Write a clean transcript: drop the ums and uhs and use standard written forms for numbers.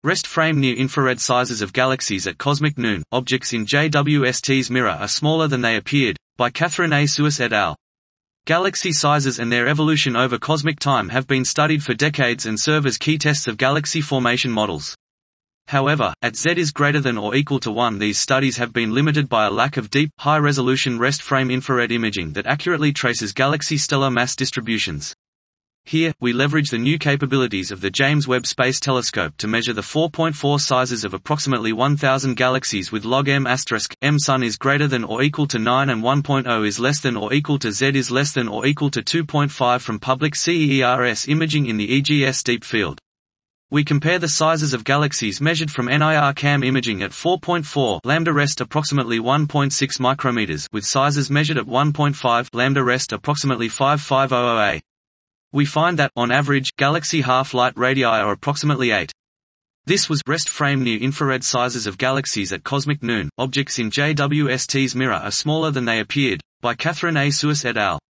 Rest frame near-infrared sizes of galaxies at cosmic noon. Objects in JWST's mirror are smaller than they appeared, by Catherine A. Suis et al. Galaxy sizes and their evolution over cosmic time have been studied for decades and serve as key tests of galaxy formation models. However, at Z is greater than or equal to 1, these studies have been limited by a lack of deep, high-resolution rest frame infrared imaging that accurately traces galaxy stellar mass distributions. Here, we leverage the new capabilities of the James Webb Space Telescope to measure the 4.4 sizes of approximately 1,000 galaxies with log m*. M Sun is greater than or equal to 9 and 1.0 is less than or equal to Z is less than or equal to 2.5 from public CERS imaging in the EGS deep field. We compare the sizes of galaxies measured from NIRCam imaging at 4.4 lambda rest approximately 1.6 micrometers with sizes measured at 1.5 lambda rest approximately 5500 A. We find that, on average, galaxy half-light radii are approximately 8. This was rest frame near-infrared sizes of galaxies at cosmic noon. Objects in JWST's mirror are smaller than they appeared, by Catherine A. Suis et al.